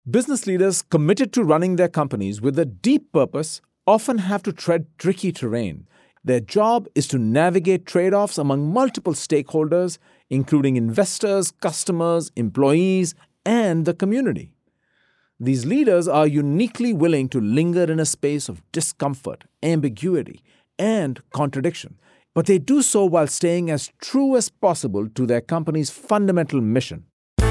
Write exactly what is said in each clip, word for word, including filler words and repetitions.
Business leaders committed to running their companies with a deep purpose often have to tread tricky terrain. Their job is to navigate trade-offs among multiple stakeholders, including investors, customers, employees, and the community. These leaders are uniquely willing to linger in a space of discomfort, ambiguity, and contradiction, but they do so while staying as true as possible to their company's fundamental mission.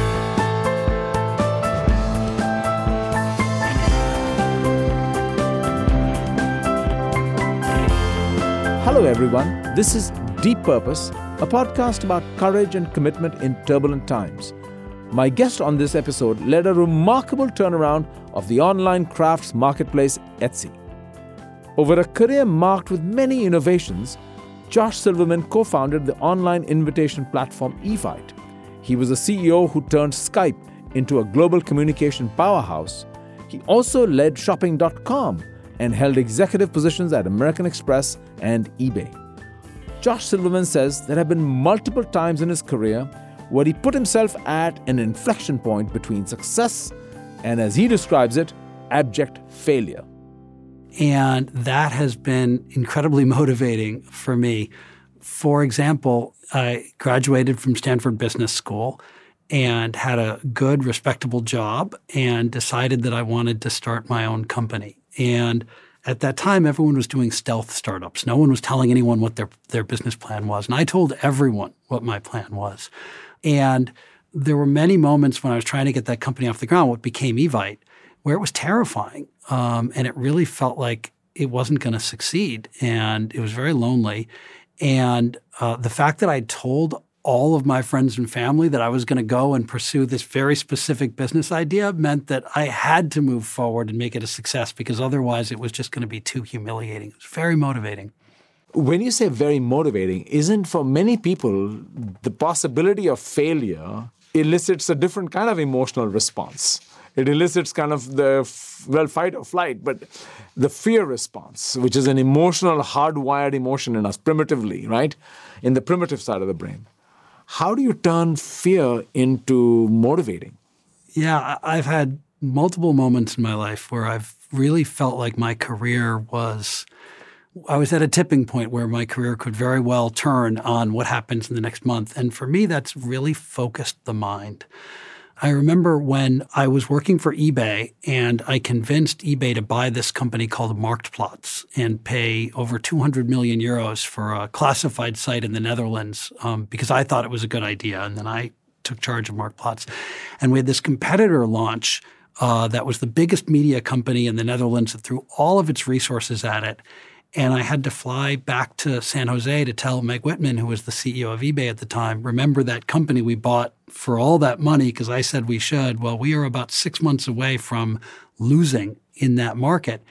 Hello everyone, this is Deep Purpose, a podcast about courage and commitment in turbulent times. My guest on this episode led a remarkable turnaround of the online crafts marketplace Etsy. Over a career marked with many innovations, Josh Silverman co-founded the online invitation platform Evite. He was a C E O who turned Skype into a global communication powerhouse. He also led shopping dot com and held executive positions at American Express and eBay. Josh Silverman says there have been multiple times in his career where he put himself at an inflection point between success and, as he describes it, abject failure. And that has been incredibly motivating for me. For example, I graduated from Stanford Business School and had a good, respectable job and decided that I wanted to start my own company. And at that time, everyone was doing stealth startups. No one was telling anyone what their, their business plan was. And I told everyone what my plan was. And there were many moments when I was trying to get that company off the ground, what became Evite, where it was terrifying. Um, and it really felt like it wasn't going to succeed. And it was very lonely. And uh, the fact that I told all of my friends and family that I was going to go and pursue this very specific business idea meant that I had to move forward and make it a success, because otherwise it was just going to be too humiliating. It was very motivating. When you say very motivating, isn't for many people the possibility of failure elicits a different kind of emotional response? It elicits kind of the, well, fight or flight, but the fear response, which is an emotional, hardwired emotion in us primitively, right? In the primitive side of the brain. How do you turn fear into motivating? Yeah, I've had multiple moments in my life where I've really felt like my career was, I was at a tipping point where my career could very well turn on what happens in the next month. And for me, that's really focused the mind. I remember when I was working for eBay and I convinced eBay to buy this company called Marktplaats and pay over two hundred million euros for a classified site in the Netherlands um, because I thought it was a good idea. And then I took charge of Marktplaats. And we had this competitor launch uh, that was the biggest media company in the Netherlands that threw all of its resources at it. And I had to fly back to San Jose to tell Meg Whitman, who was the C E O of eBay at the time, remember that company we bought for all that money because I said we should. Well, we are about six months away from losing in that market.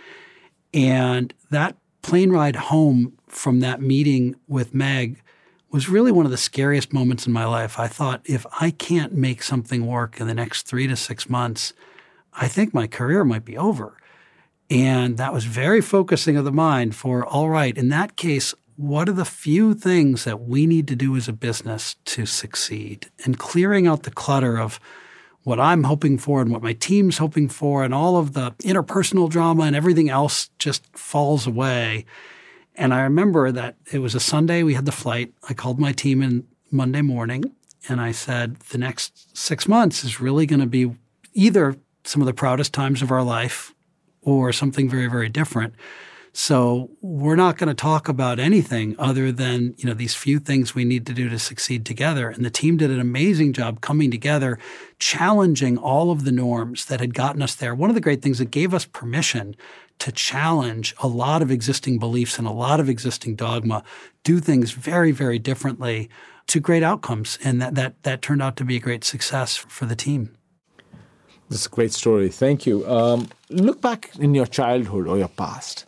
And that plane ride home from that meeting with Meg was really one of the scariest moments in my life. I thought, if I can't make something work in the next three to six months, I think my career might be over. And that was very focusing of the mind for, all right, in that case, what are the few things that we need to do as a business to succeed? And clearing out the clutter of what I'm hoping for and what my team's hoping for, and all of the interpersonal drama and everything else just falls away. And I remember that it was a Sunday, we had the flight. I called my team in Monday morning and I said, the next six months is really going to be either some of the proudest times of our life or something very, very different. So we're not going to talk about anything other than, you know, these few things we need to do to succeed together. And the team did an amazing job coming together, challenging all of the norms that had gotten us there. One of the great things that gave us permission to challenge a lot of existing beliefs and a lot of existing dogma, do things very, very differently to great outcomes. And that that that turned out to be a great success for the team. This is a great story. Thank you. Um, look back in your childhood or your past.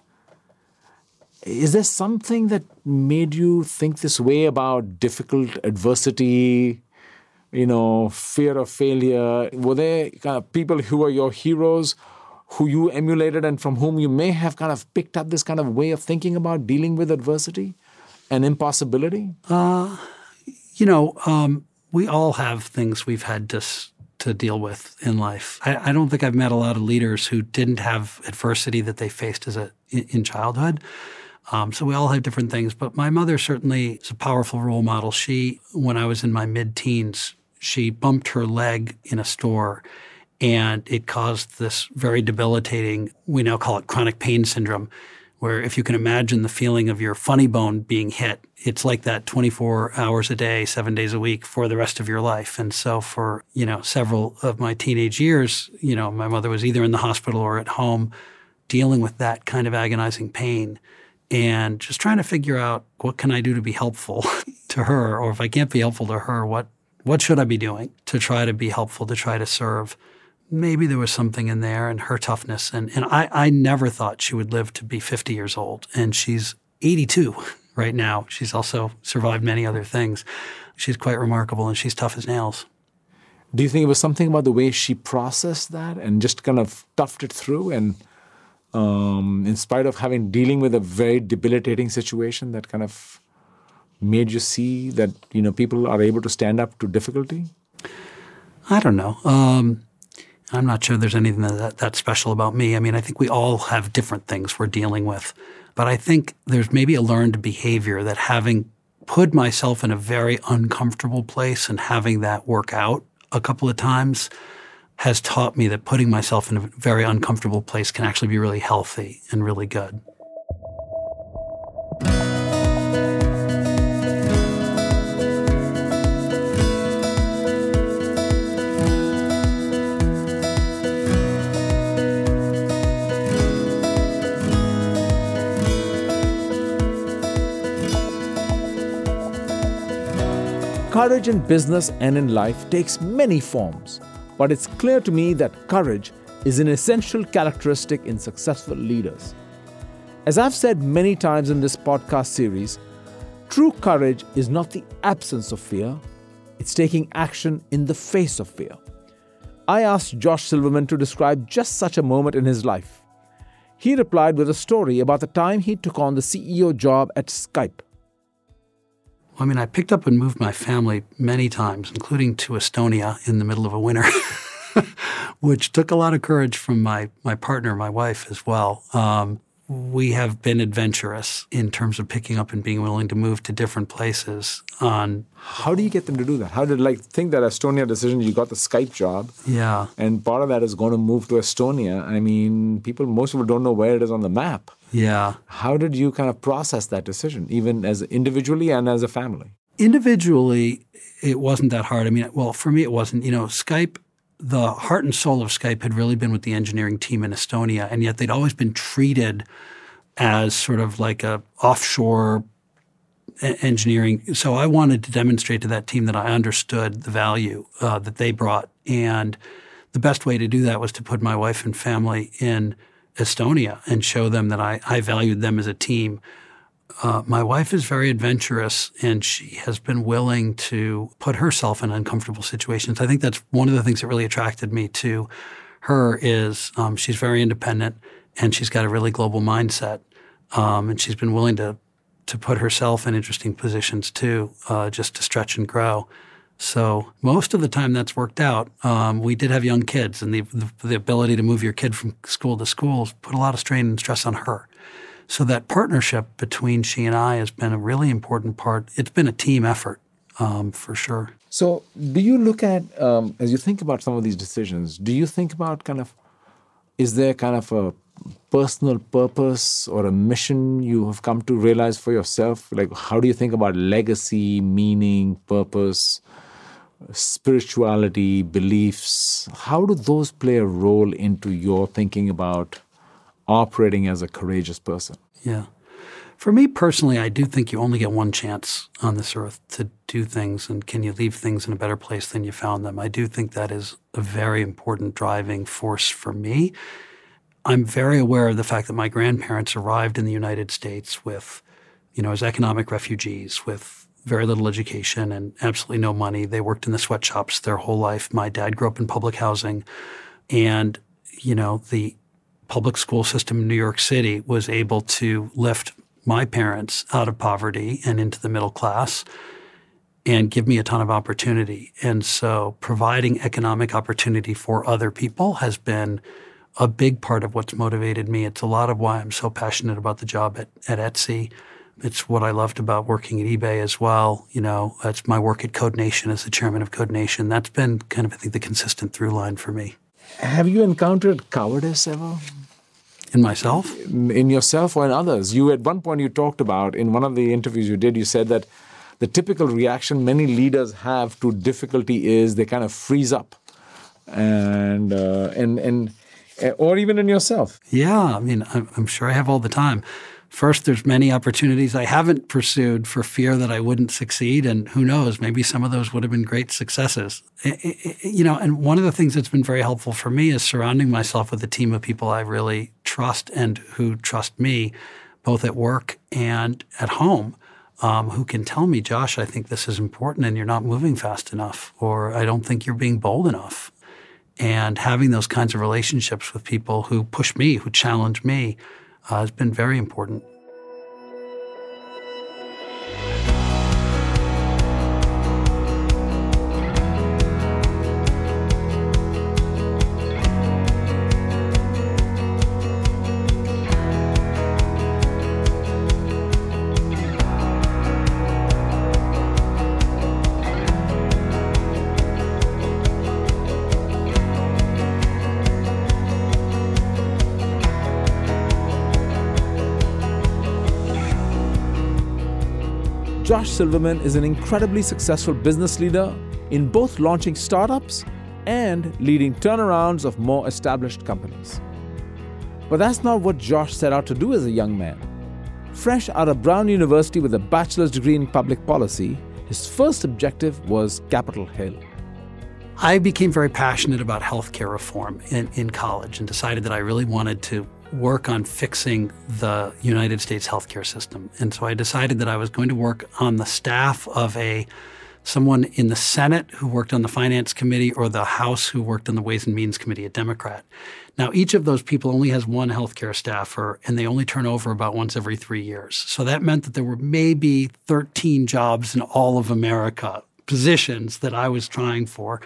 Is there something that made you think this way about difficult adversity, you know, fear of failure? Were there kind of people who were your heroes, who you emulated and from whom you may have kind of picked up this kind of way of thinking about dealing with adversity and impossibility? Uh, you know, um, we all have things we've had to to deal with in life. I, I don't think I've met a lot of leaders who didn't have adversity that they faced as a in, in childhood. Um, so we all have different things. But my mother certainly is a powerful role model. She, when I was in my mid-teens, she bumped her leg in a store, and it caused this very debilitating, we now call it chronic pain syndrome, where if you can imagine the feeling of your funny bone being hit, it's like that twenty-four hours a day, seven days a week for the rest of your life. And so for, you know, several of my teenage years, you know, my mother was either in the hospital or at home dealing with that kind of agonizing pain and just trying to figure out what can I do to be helpful to her, or if I can't be helpful to her, what what should I be doing to try to be helpful, to try to serve? Maybe there was something in there and her toughness. And, and I, I never thought she would live to be fifty years old. And she's eighty-two right now. She's also survived many other things. She's quite remarkable, and she's tough as nails. Do you think it was something about the way she processed that and just kind of toughed it through, and um, in spite of having dealing with a very debilitating situation, that kind of made you see that, you know, people are able to stand up to difficulty? I don't know. Um, I'm not sure there's anything that, that's special about me. I mean, I think we all have different things we're dealing with. But I think there's maybe a learned behavior that, having put myself in a very uncomfortable place and having that work out a couple of times, has taught me that putting myself in a very uncomfortable place can actually be really healthy and really good. Courage in business and in life takes many forms, but it's clear to me that courage is an essential characteristic in successful leaders. As I've said many times in this podcast series, true courage is not the absence of fear, it's taking action in the face of fear. I asked Josh Silverman to describe just such a moment in his life. He replied with a story about the time he took on the C E O job at Skype. I mean, I picked up and moved my family many times, including to Estonia in the middle of a winter, which took a lot of courage from my my partner, my wife, as well. Um, we have been adventurous in terms of picking up and being willing to move to different places. On How do you get them to do that? How did, like, think that Estonia decision, you got the Skype job. Yeah. And part of that is going to move to Estonia. I mean, people, most people don't know where it is on the map. Yeah. How did you kind of process that decision, even as individually and as a family? Individually, it wasn't that hard. I mean, well, for me, it wasn't. You know, Skype, the heart and soul of Skype had really been with the engineering team in Estonia, and yet they'd always been treated as sort of like a offshore engineering. So I wanted to demonstrate to that team that I understood the value uh, that they brought. And the best way to do that was to put my wife and family in Estonia and show them that I, I valued them as a team. Uh, my wife is very adventurous, and she has been willing to put herself in uncomfortable situations. I think that's one of the things that really attracted me to her is um, she's very independent, and she's got a really global mindset. Um, and she's been willing to to put herself in interesting positions too, uh, just to stretch and grow. So most of the time that's worked out. Um, we did have young kids, and the, the the ability to move your kid from school to school put a lot of strain and stress on her. So that partnership between she and I has been a really important part. It's been a team effort, um, for sure. So do you look at, um, as you think about some of these decisions, do you think about kind of, is there kind of a personal purpose or a mission you have come to realize for yourself? Like, how do you think about legacy, meaning, purpose, spirituality, beliefs? How do those play a role into your thinking about operating as a courageous person? Yeah. For me personally, I do think you only get one chance on this earth to do things, and can you leave things in a better place than you found them? I do think that is a very important driving force for me. I'm very aware of the fact that my grandparents arrived in the United States with, you know, as economic refugees with very little education and absolutely no money. They worked in the sweatshops their whole life. My dad grew up in public housing, and, you know, the public school system in New York City was able to lift my parents out of poverty and into the middle class. and give me a ton of opportunity. And so providing economic opportunity for other people has been a big part of what's motivated me. It's a lot of why I'm so passionate about the job at, at Etsy. It's what I loved about working at eBay as well. You know, it's my work at Code Nation as the chairman of Code Nation. That's been kind of, I think, the consistent through line for me. Have you encountered cowardice ever? In myself? In, in yourself or in others? You, at one point, you talked about, in one of the interviews you did, you said that the typical reaction many leaders have to difficulty is they kind of freeze up, and uh, and and or even in yourself. Yeah, I mean, I'm, I'm sure I have all the time. First, there's many opportunities I haven't pursued for fear that I wouldn't succeed, and who knows, maybe some of those would have been great successes. It, it, you know, and one of the things that's been very helpful for me is surrounding myself with a team of people I really trust and who trust me, both at work and at home. Um, who can tell me, Josh, I think this is important and you're not moving fast enough, or I don't think you're being bold enough. And having those kinds of relationships with people who push me, who challenge me, uh, has been very important. Josh Silverman is an incredibly successful business leader in both launching startups and leading turnarounds of more established companies. But that's not what Josh set out to do as a young man. Fresh out of Brown University with a bachelor's degree in public policy, his first objective was Capitol Hill. I became very passionate about healthcare reform in, in college and decided that I really wanted to work on fixing the United States healthcare system. And so I decided that I was going to work on the staff of a someone in the Senate who worked on the Finance Committee or the House who worked on the Ways and Means Committee, a Democrat. Now, each of those people only has one healthcare staffer, and they only turn over about once every three years. So that meant that there were maybe thirteen jobs in all of America, positions that I was trying for.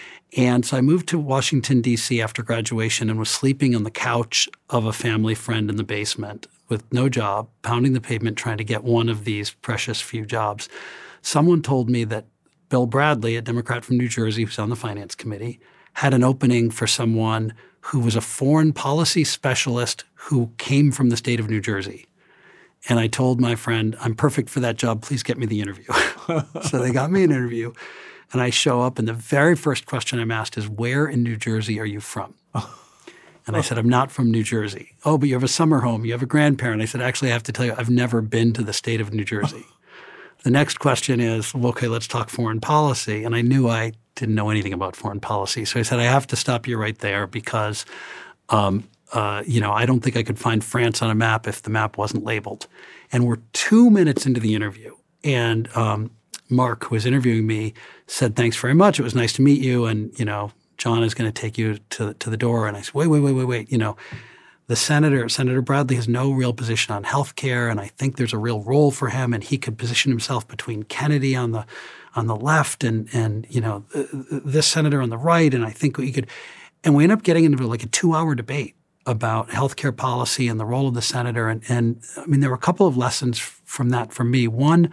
And so I moved to Washington, D C after graduation and was sleeping on the couch of a family friend in the basement with no job, pounding the pavement trying to get one of these precious few jobs. Someone told me that Bill Bradley, a Democrat from New Jersey who's on the Finance Committee, had an opening for someone who was a foreign policy specialist who came from the state of New Jersey. And I told my friend, I'm perfect for that job. Please get me the interview. So they got me an interview. And I show up, and the very first question I'm asked is, where in New Jersey are you from? And I said, I'm not from New Jersey. Oh, but you have a summer home. You have a grandparent. I said, actually, I have to tell you, I've never been to the state of New Jersey. The next question is, well, okay, let's talk foreign policy. And I knew I didn't know anything about foreign policy. So I said, I have to stop you right there because, um, uh, you know, I don't think I could find France on a map if the map wasn't labeled. And we're two minutes into the interview. And um, Mark, who was interviewing me, said, thanks very much. It was nice to meet you. And, you know, John is going to take you to, to the door. And I said, wait, wait, wait, wait, wait. You know, the senator, Senator Bradley, has no real position on health care. And I think there's a real role for him. And he could position himself between Kennedy on the on the left and, and you know, this senator on the right. And I think he could. And we ended up getting into like a two-hour debate about healthcare policy and the role of the senator. And, and I mean, there were a couple of lessons from that for me. One,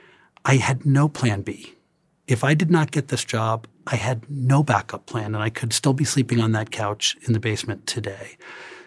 I had no plan B. If I did not get this job, I had no backup plan, and I could still be sleeping on that couch in the basement today.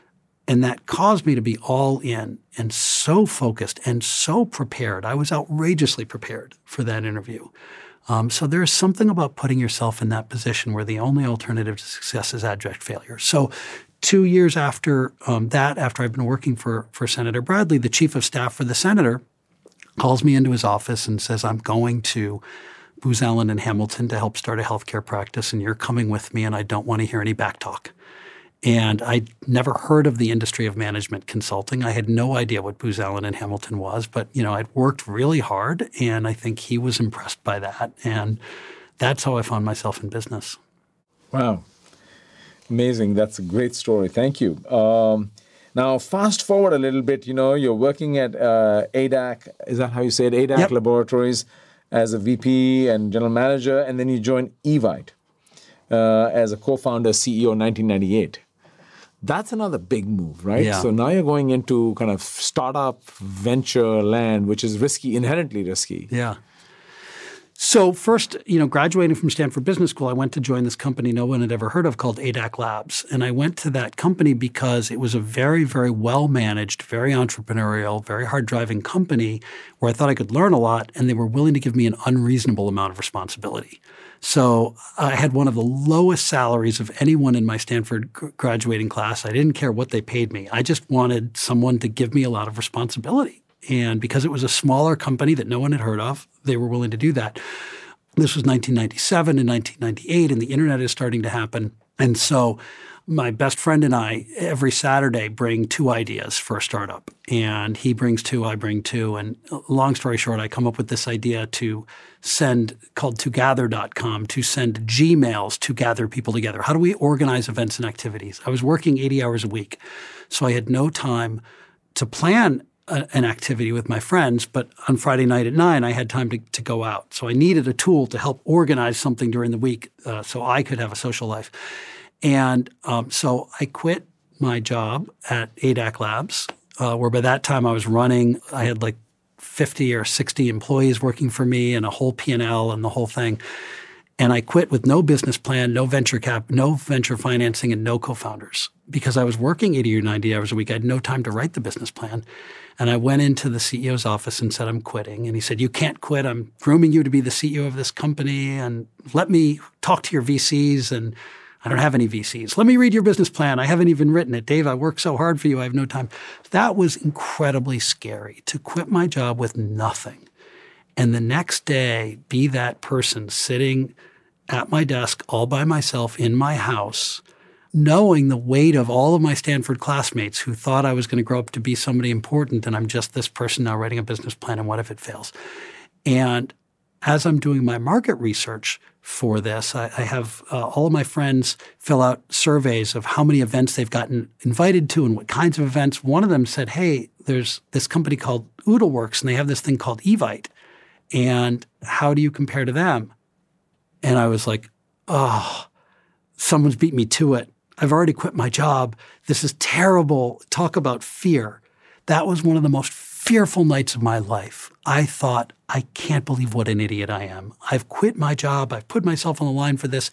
And that caused me to be all in and so focused and so prepared. I was outrageously prepared for that interview. Um, so there's something about putting yourself in that position where the only alternative to success is abject failure. So two years after um, that, after I've been working for, for Senator Bradley, the chief of staff for the senator calls me into his office and says, I'm going to Booz Allen and Hamilton to help start a healthcare practice, and you're coming with me, and I don't want to hear any back talk. And I'd never heard of the industry of management consulting. I had no idea what Booz Allen and Hamilton was, but you know, I'd worked really hard, and I think he was impressed by that. And that's how I found myself in business. Wow. Amazing. That's a great story. Thank you. Um, now, fast forward a little bit, you know, you're working at uh, A D A C. Is that how you say it? A D A C Yep. Laboratories. as a V P and general manager, and then you joined Evite uh, as a co-founder, C E O in nineteen ninety-eight. That's another big move, right? Yeah. So now you're going into kind of startup venture land, which is risky, inherently risky. Yeah. So first, you know, graduating from Stanford Business School, I went to join this company no one had ever heard of called A D A C Labs. And I went to that company because it was a very, very well-managed, very entrepreneurial, very hard-driving company where I thought I could learn a lot, and they were willing to give me an unreasonable amount of responsibility. So I had one of the lowest salaries of anyone in my Stanford graduating class. I didn't care what they paid me. I just wanted someone to give me a lot of responsibility. And because it was a smaller company that no one had heard of, they were willing to do that. This was nineteen ninety-seven and nineteen ninety-eight, and the internet is starting to happen. And so my best friend and I, every Saturday, bring two ideas for a startup. And he brings two, I bring two. And long story short, I come up with this idea to send, called together dot com, to send Gmails to gather people together. How do we organize events and activities? I was working eighty hours a week, so I had no time to plan a, an activity with my friends. But on Friday night at nine, I had time to, to go out. So I needed a tool to help organize something during the week uh, so I could have a social life. And um, so I quit my job at A D A C Labs, uh, where by that time I was running, I had like fifty or sixty employees working for me and a whole P and L and the whole thing. And I quit with no business plan, no venture cap, no venture financing, and no co-founders because I was working eighty or ninety hours a week. I had no time to write the business plan. And I went into the C E O's office and said, I'm quitting. And he said, you can't quit. I'm grooming you to be the C E O of this company. And let me talk to your V Cs. And I don't have any V Cs. Let me read your business plan. I haven't even written it. Dave, I worked so hard for you. I have no time. That was incredibly scary to quit my job with nothing. And the next day, be that person sitting at my desk all by myself in my house, knowing the weight of all of my Stanford classmates who thought I was going to grow up to be somebody important, and I'm just this person now writing a business plan, and what if it fails? And as I'm doing my market research for this, I, I have uh, all of my friends fill out surveys of how many events they've gotten invited to and what kinds of events. One of them said, hey, there's this company called Oodleworks, and they have this thing called Evite. And how do you compare to them? And I was like, oh, someone's beat me to it. I've already quit my job. This is terrible. Talk about fear. That was one of the most fearful nights of my life. I thought, I can't believe what an idiot I am. I've quit my job. I've put myself on the line for this.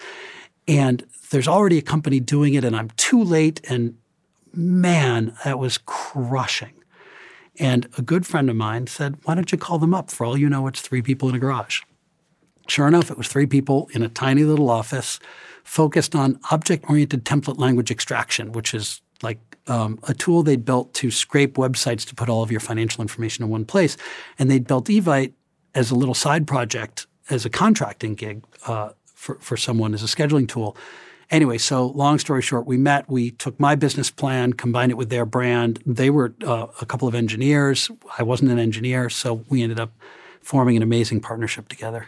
And there's already a company doing it, and I'm too late. And man, that was crushing. And a good friend of mine said, why don't you call them up? For all you know, it's three people in a garage. Sure enough, it was three people in a tiny little office focused on object-oriented template language extraction, which is like um, a tool they built to scrape websites to put all of your financial information in one place. And they built Evite as a little side project, as a contracting gig uh, for, for someone, as a scheduling tool. Anyway, so long story short, we met. We took my business plan, combined it with their brand. They were uh, a couple of engineers. I wasn't an engineer, so we ended up forming an amazing partnership together.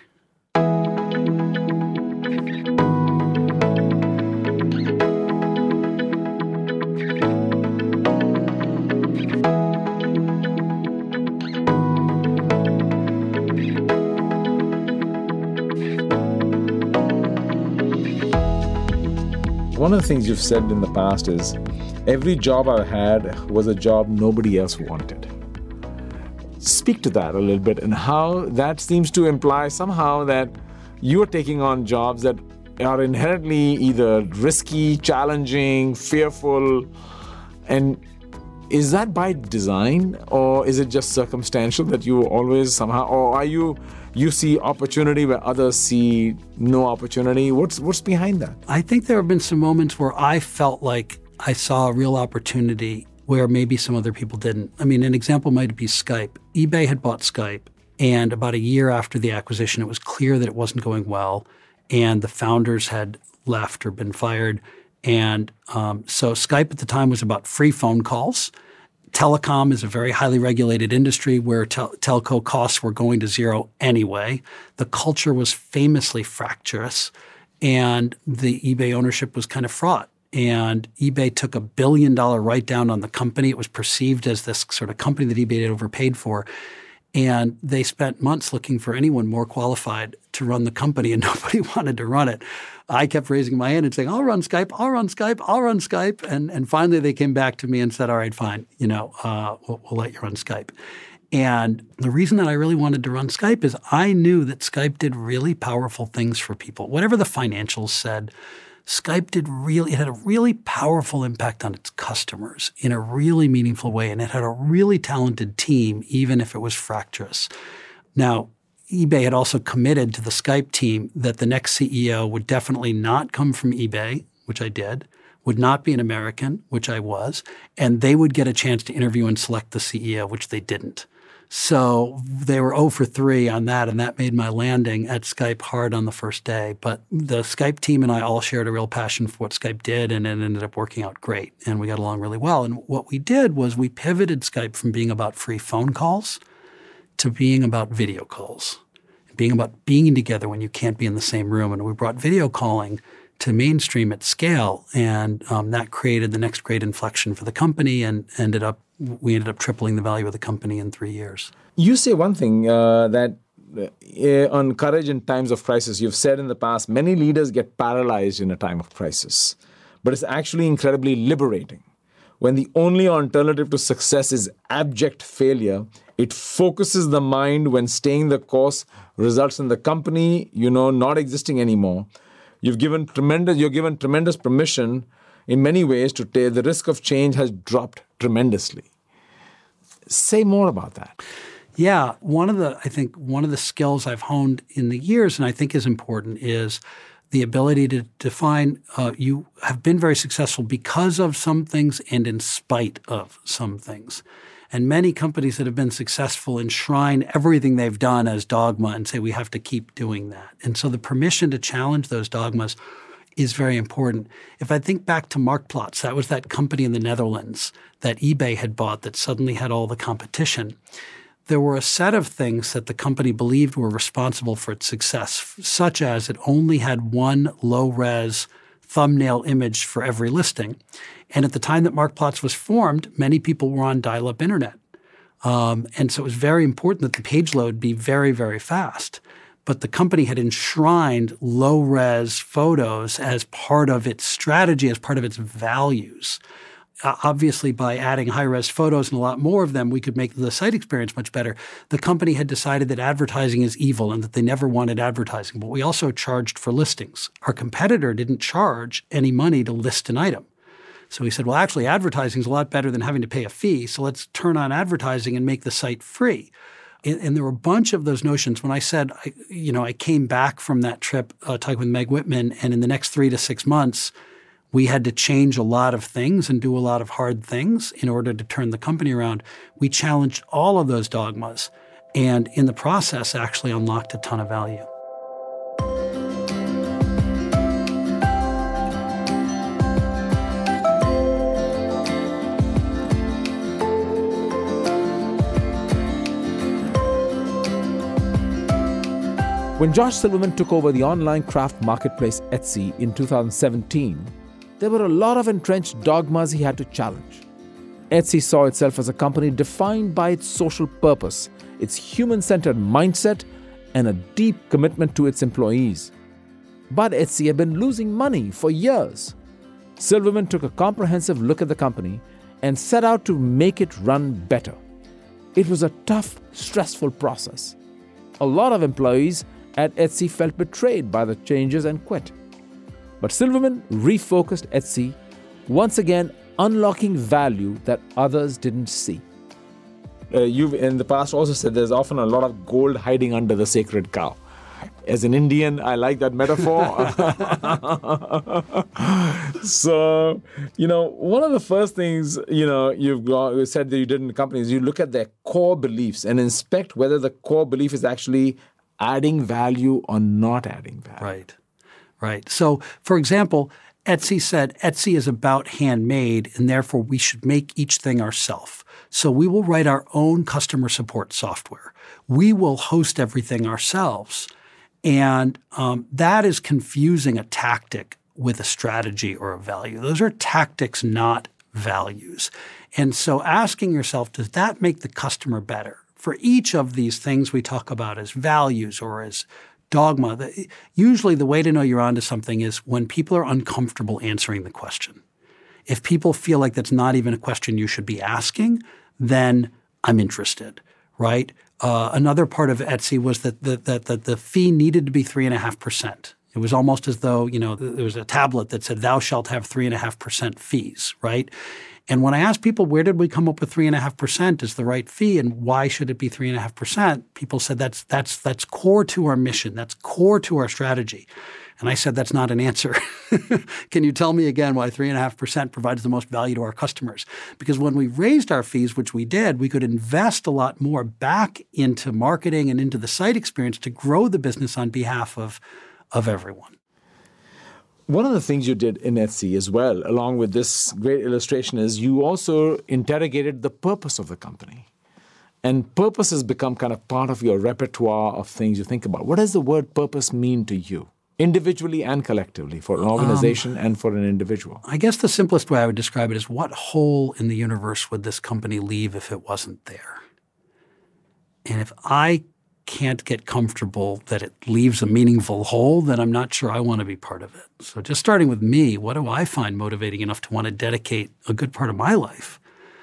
One of the things you've said in the past is every job I had was a job nobody else wanted. Speak to that a little bit and how that seems to imply somehow that you're taking on jobs that are inherently either risky, challenging, fearful. And is that by design, or is it just circumstantial that you always somehow, or are you you see opportunity where others see no opportunity? What's what's behind that? I think there have been some moments where I felt like I saw a real opportunity where maybe some other people didn't. I mean, an example might be Skype. eBay had bought Skype, and about a year after the acquisition, it was clear that it wasn't going well, and the founders had left or been fired. And um, so Skype at the time was about free phone calls. Telecom is a very highly regulated industry where tel- telco costs were going to zero anyway. The culture was famously fractious, and the eBay ownership was kind of fraught. And eBay took a billion dollar write down on the company. It was perceived as this sort of company that eBay had overpaid for. And they spent months looking for anyone more qualified to run the company, and nobody wanted to run it. I kept raising my hand and saying, I'll run Skype, I'll run Skype, I'll run Skype. And, and finally they came back to me and said, all right, fine, you know, uh, we'll, we'll let you run Skype. And the reason that I really wanted to run Skype is I knew that Skype did really powerful things for people. Whatever the financials said, Skype did really, it had a really powerful impact on its customers in a really meaningful way. And it had a really talented team, even if it was fractious. Now, eBay had also committed to the Skype team that the next C E O would definitely not come from eBay, which I did, would not be an American, which I was, and they would get a chance to interview and select the C E O, which they didn't. So they were zero for three on that, and that made my landing at Skype hard on the first day. But the Skype team and I all shared a real passion for what Skype did, and it ended up working out great, and we got along really well. And what we did was we pivoted Skype from being about free phone calls to being about video calls, being about being together when you can't be in the same room. And we brought video calling to mainstream at scale, and um, that created the next great inflection for the company, and ended up we ended up tripling the value of the company in three years. You say one thing uh, that uh, on courage in times of crisis, you've said in the past, many leaders get paralyzed in a time of crisis, but it's actually incredibly liberating. When the only alternative to success is abject failure, it focuses the mind when staying the course results in the company, you know, not existing anymore. You've given tremendous, you're given tremendous permission in many ways to take the risk of change has dropped tremendously. Say more about that. Yeah, one of the I think one of the skills I've honed in the years, and I think is important, is the ability to define uh, you have been very successful because of some things and in spite of some things. And many companies that have been successful enshrine everything they've done as dogma and say we have to keep doing that. And so the permission to challenge those dogmas is very important. If I think back to Marktplaats, that was that company in the Netherlands that eBay had bought that suddenly had all the competition. There were a set of things that the company believed were responsible for its success, such as it only had one low-res thumbnail image for every listing. And at the time that Marktplaats was formed, many people were on dial-up internet. Um, and so it was very important that the page load be very, very fast. But the company had enshrined low-res photos as part of its strategy, as part of its values. Uh, obviously, by adding high-res photos and a lot more of them, we could make the site experience much better. The company had decided that advertising is evil and that they never wanted advertising. But we also charged for listings. Our competitor didn't charge any money to list an item. So we said, well, actually, advertising is a lot better than having to pay a fee. So let's turn on advertising and make the site free. And, and there were a bunch of those notions. When I said, I, you know, I came back from that trip uh, talking with Meg Whitman, and in the next three to six months, we had to change a lot of things and do a lot of hard things in order to turn the company around. We challenged all of those dogmas, and in the process, actually unlocked a ton of value. When Josh Silverman took over the online craft marketplace Etsy in two thousand seventeen, there were a lot of entrenched dogmas he had to challenge. Etsy saw itself as a company defined by its social purpose, its human-centered mindset, and a deep commitment to its employees. But Etsy had been losing money for years. Silverman took a comprehensive look at the company and set out to make it run better. It was a tough, stressful process. A lot of employees at Etsy felt betrayed by the changes and quit. But Silverman refocused Etsy, once again unlocking value that others didn't see. Uh, you've in the past also said there's often a lot of gold hiding under the sacred cow. As an Indian, I like that metaphor. So, you know, one of the first things, you know, you've got, you said that you did in companies, you look at their core beliefs and inspect whether the core belief is actually adding value or not adding value. Right, right. So, for example, Etsy said Etsy is about handmade, and therefore we should make each thing ourselves. So we will write our own customer support software. We will host everything ourselves. And um, that is confusing a tactic with a strategy or a value. Those are tactics, not values. And so asking yourself, does that make the customer better? For each of these things we talk about as values or as dogma, the, usually the way to know you're onto something is when people are uncomfortable answering the question. If people feel like that's not even a question you should be asking, then I'm interested, right? Uh, another part of Etsy was that the, that, that the fee needed to be three and a half percent. It was almost as though, you know, there was a tablet that said, thou shalt have three and a half percent fees, right? And when I asked people, where did we come up with three and a half percent as the right fee and why should it be three and a half percent? People said that's that's that's core to our mission. That's core to our strategy. And I said, that's not an answer. Can you tell me again why three and a half percent provides the most value to our customers? Because when we raised our fees, which we did, we could invest a lot more back into marketing and into the site experience to grow the business on behalf of, of everyone. One of the things you did in Etsy as well, along with this great illustration, is you also interrogated the purpose of the company. And purpose has become kind of part of your repertoire of things you think about. What does the word purpose mean to you, individually and collectively, for an organization um, and for an individual? I guess the simplest way I would describe it is, what hole in the universe would this company leave if it wasn't there? And if I can't get comfortable that it leaves a meaningful hole, then I'm not sure I want to be part of it. So just starting with me, what do I find motivating enough to want to dedicate a good part of my life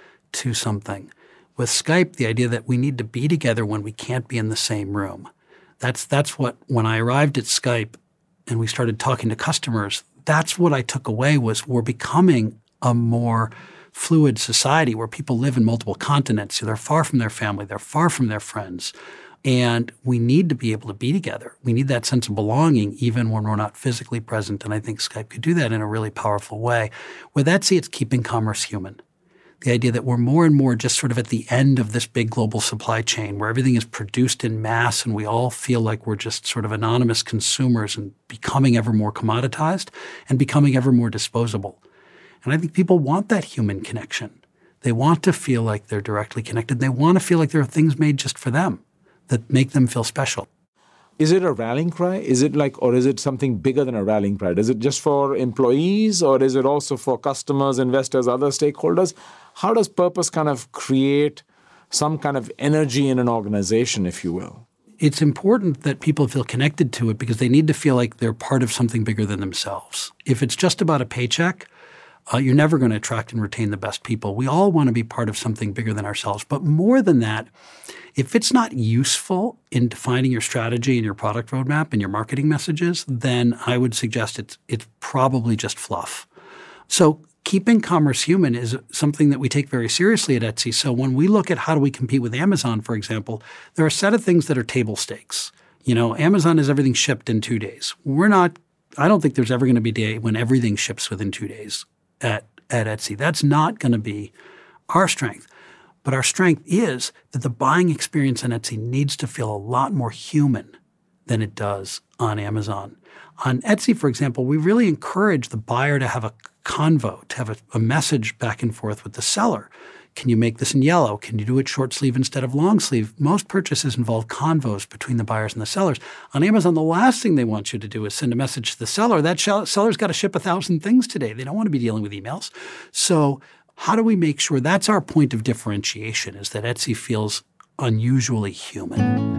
to something? With Skype, the idea that we need to be together when we can't be in the same room. That's that's what, when I arrived at Skype and we started talking to customers, that's what I took away was we're becoming a more fluid society where people live in multiple continents. So they're far from their family. They're far from their friends. And we need to be able to be together. We need that sense of belonging even when we're not physically present. And I think Skype could do that in a really powerful way. With Etsy, it's keeping commerce human. The idea that we're more and more just sort of at the end of this big global supply chain where everything is produced in mass and we all feel like we're just sort of anonymous consumers and becoming ever more commoditized and becoming ever more disposable. And I think people want that human connection. They want to feel like they're directly connected. They want to feel like there are things made just for them that make them feel special. Is it a rallying cry? Is it like, or is it something bigger than a rallying cry? Is it just for employees, or is it also for customers, investors, other stakeholders? How does purpose kind of create some kind of energy in an organization, if you will? It's important that people feel connected to it because they need to feel like they're part of something bigger than themselves. If it's just about a paycheck, uh, you're never going to attract and retain the best people. We all want to be part of something bigger than ourselves. But more than that, if it's not useful in defining your strategy and your product roadmap and your marketing messages, then I would suggest it's it's probably just fluff. So keeping commerce human is something that we take very seriously at Etsy. So when we look at how do we compete with Amazon, for example, there are a set of things that are table stakes. You know, Amazon has everything shipped in two days. We're not – I don't think there's ever going to be a day when everything ships within two days at, at Etsy. That's not going to be our strength. But our strength is that the buying experience on Etsy needs to feel a lot more human than it does on Amazon. On Etsy, for example, we really encourage the buyer to have a convo, to have a, a message back and forth with the seller. Can you make this in yellow? Can you do it short sleeve instead of long sleeve? Most purchases involve convos between the buyers and the sellers. On Amazon, the last thing they want you to do is send a message to the seller. That sh- seller's got to ship a thousand things today. They don't want to be dealing with emails. So how do we make sure that's our point of differentiation, is that Etsy feels unusually human?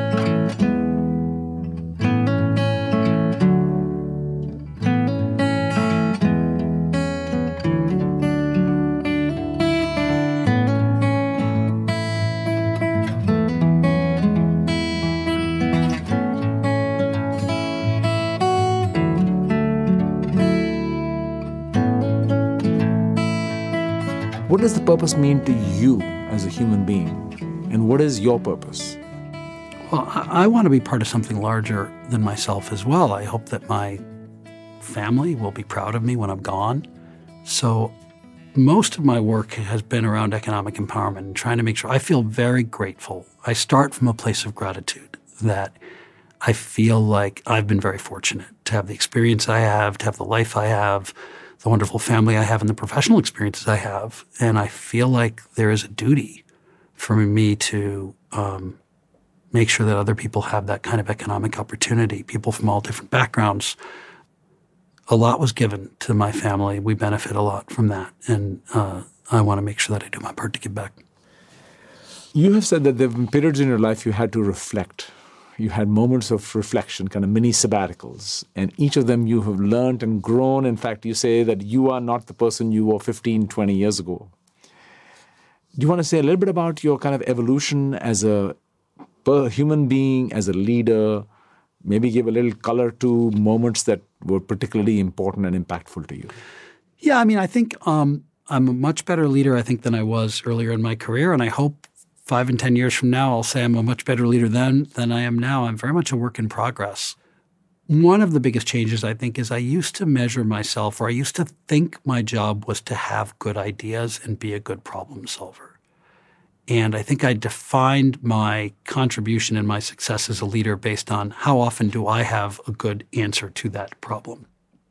What does the purpose mean to you as a human being? And what is your purpose? Well, I, I want to be part of something larger than myself as well. I hope that my family will be proud of me when I'm gone. So most of my work has been around economic empowerment and trying to make sure I feel very grateful. I start from a place of gratitude that I feel like I've been very fortunate to have the experience I have, to have the life I have, the wonderful family I have, and the professional experiences I have. And I feel like there is a duty for me to um, make sure that other people have that kind of economic opportunity, people from all different backgrounds. A lot was given to my family. We benefit a lot from that. And uh, I want to make sure that I do my part to give back. You have said that there have been periods in your life you had to reflect. You had moments of reflection, kind of mini sabbaticals. And each of them you have learned and grown. In fact, you say that you are not the person you were fifteen, twenty years ago. Do you want to say a little bit about your kind of evolution as a human being, as a leader? Maybe give a little color to moments that were particularly important and impactful to you. Yeah, I mean, I think um, I'm a much better leader, I think, than I was earlier in my career. And I hope five and ten years from now, I'll say I'm a much better leader then than I am now. I'm very much a work in progress. One of the biggest changes, I think, is I used to measure myself, or I used to think my job was to have good ideas and be a good problem solver. And I think I defined my contribution and my success as a leader based on how often do I have a good answer to that problem.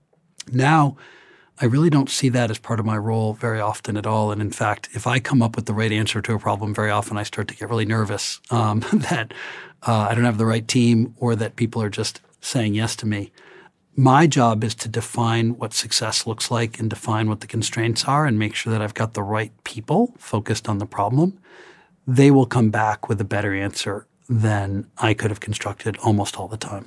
Now, I really don't see that as part of my role very often at all. And in fact, if I come up with the right answer to a problem, very often I start to get really nervous um, that uh, I don't have the right team or that people are just saying yes to me. My job is to define what success looks like and define what the constraints are and make sure that I've got the right people focused on the problem. They will come back with a better answer than I could have constructed almost all the time.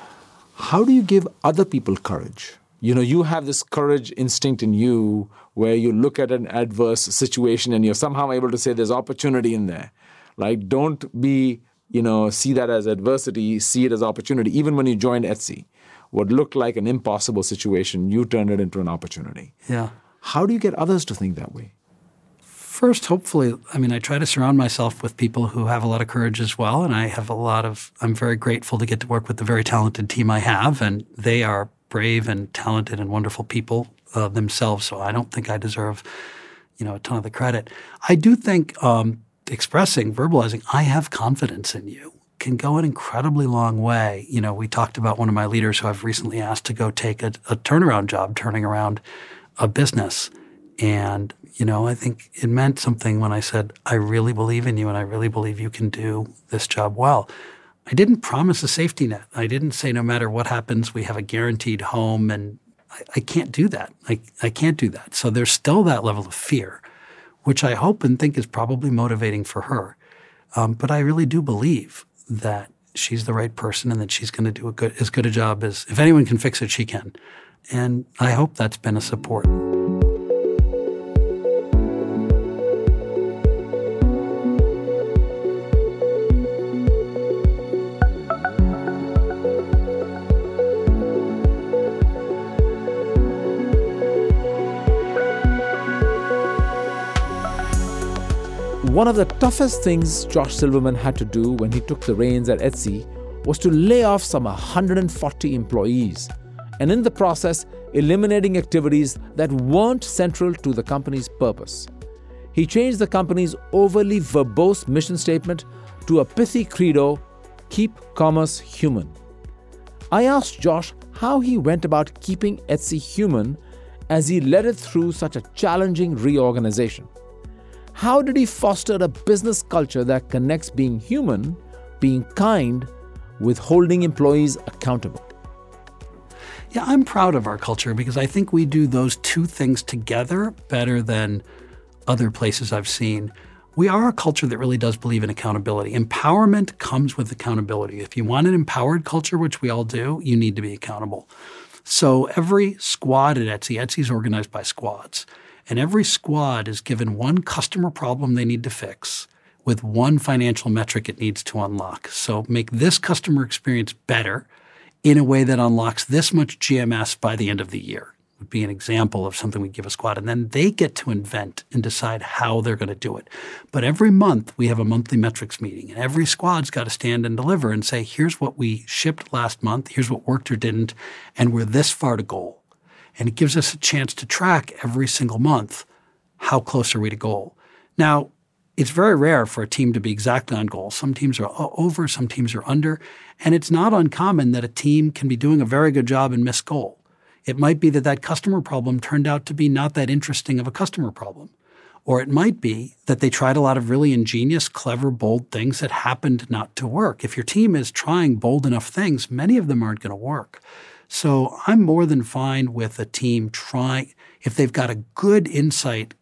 How do you give other people courage? You know, you have this courage instinct in you where you look at an adverse situation and you're somehow able to say there's opportunity in there. Like, don't be, you know, see that as adversity, see it as opportunity. Even when you joined Etsy, what looked like an impossible situation, you turned it into an opportunity. Yeah. How do you get others to think that way? First, hopefully, I mean, I try to surround myself with people who have a lot of courage as well. And I have a lot of, I'm very grateful to get to work with the very talented team I have. And they are brave and talented and wonderful people uh, themselves. So I don't think I deserve, you know, a ton of the credit. I do think um, expressing, verbalizing, I have confidence in you can go an incredibly long way. You know, we talked about one of my leaders who I've recently asked to go take a, a turnaround job, turning around a business. And, you know, I think it meant something when I said, I really believe in you and I really believe you can do this job well. I didn't promise a safety net. I didn't say no matter what happens, we have a guaranteed home, and I, I can't do that. I, I can't do that. So there's still that level of fear, which I hope and think is probably motivating for her. Um, but I really do believe that she's the right person and that she's going to do a good, as good a job as, if anyone can fix it, she can. And I hope that's been a support. One of the toughest things Josh Silverman had to do when he took the reins at Etsy was to lay off some one hundred forty employees, and in the process, eliminating activities that weren't central to the company's purpose. He changed the company's overly verbose mission statement to a pithy credo, keep commerce human. I asked Josh how he went about keeping Etsy human as he led it through such a challenging reorganization. How did he foster a business culture that connects being human, being kind, with holding employees accountable? Yeah, I'm proud of our culture because I think we do those two things together better than other places I've seen. We are a culture that really does believe in accountability. Empowerment comes with accountability. If you want an empowered culture, which we all do, you need to be accountable. So every squad at Etsy, Etsy is organized by squads. And every squad is given one customer problem they need to fix with one financial metric it needs to unlock. So make this customer experience better in a way that unlocks this much G M S by the end of the year. Would be an example of something we give a squad. And then they get to invent and decide how they're going to do it. But every month we have a monthly metrics meeting, and every squad's got to stand and deliver and say, here's what we shipped last month, here's what worked or didn't, and we're this far to goal. And it gives us a chance to track every single month how close are we to goal. Now, it's very rare for a team to be exactly on goal. Some teams are over, some teams are under, and it's not uncommon that a team can be doing a very good job and miss goal. It might be that that customer problem turned out to be not that interesting of a customer problem. Or it might be that they tried a lot of really ingenious, clever, bold things that happened not to work. If your team is trying bold enough things, many of them aren't going to work. So I'm more than fine with a team trying, if they've got a good insight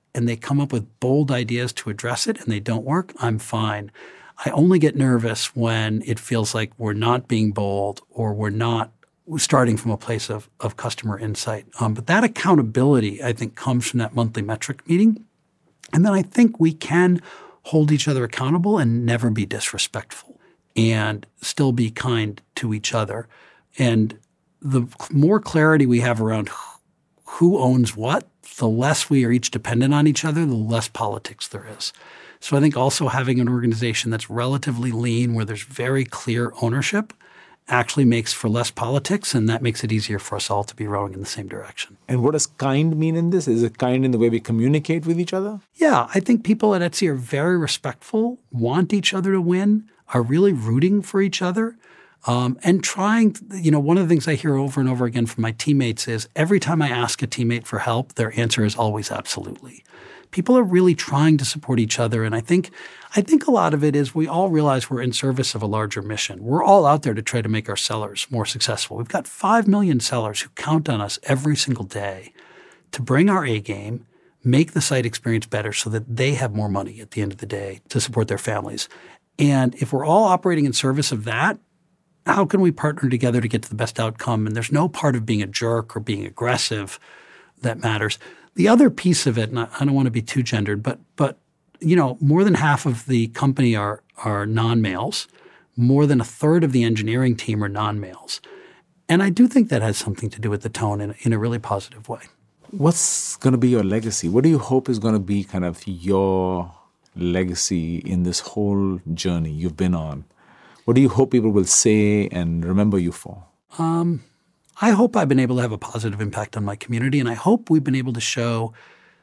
and they come up with bold ideas to address it and they don't work, I'm fine. I only get nervous when it feels like we're not being bold or we're not starting from a place of, of customer insight. Um, but that accountability, I think, comes from that monthly metric meeting. And then I think we can hold each other accountable and never be disrespectful and still be kind to each other. And the more clarity we have around who owns what, the less we are each dependent on each other, the less politics there is. So I think also having an organization that's relatively lean, where there's very clear ownership, actually makes for less politics, and that makes it easier for us all to be rowing in the same direction. And what does kind mean in this? Is it kind in the way we communicate with each other? Yeah, I think people at Etsy are very respectful, want each other to win, are really rooting for each other, um, and trying, you know, one of the things I hear over and over again from my teammates is every time I ask a teammate for help, their answer is always absolutely. People are really trying to support each other. And I think I think a lot of it is we all realize we're in service of a larger mission. We're all out there to try to make our sellers more successful. We've got five million sellers who count on us every single day to bring our A game, make the site experience better so that they have more money at the end of the day to support their families. And if we're all operating in service of that, how can we partner together to get to the best outcome? And there's no part of being a jerk or being aggressive that matters. The other piece of it, and I don't want to be too gendered, but but you know, more than half of the company are are non-males. More than a third of the engineering team are non-males. And I do think that has something to do with the tone in, in a really positive way. What's going to be your legacy? What do you hope is going to be kind of your legacy in this whole journey you've been on? What do you hope people will say and remember you for? Um, I hope I've been able to have a positive impact on my community, and I hope we've been able to show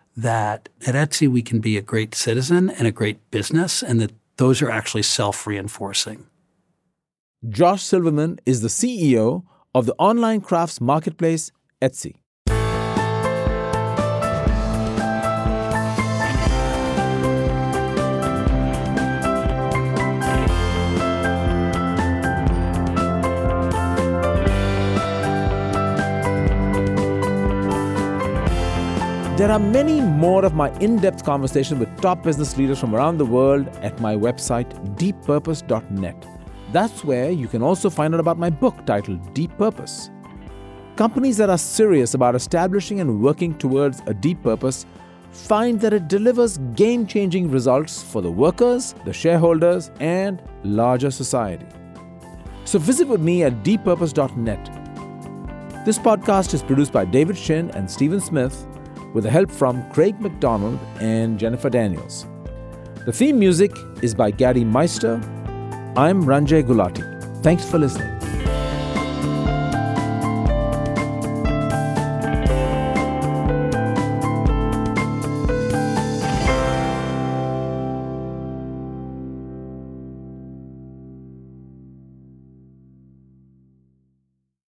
that at Etsy we can be a great citizen and a great business, and that those are actually self-reinforcing. Josh Silverman is the C E O of the online crafts marketplace, Etsy. There are many more of my in-depth conversations with top business leaders from around the world at my website, deep purpose dot net. That's where you can also find out about my book titled Deep Purpose. Companies that are serious about establishing and working towards a deep purpose find that it delivers game-changing results for the workers, the shareholders, and larger society. So visit with me at deep purpose dot net. This podcast is produced by David Shin and Stephen Smith, with the help from Craig McDonald and Jennifer Daniels. The theme music is by Gary Meister. I'm Ranjay Gulati. Thanks for listening.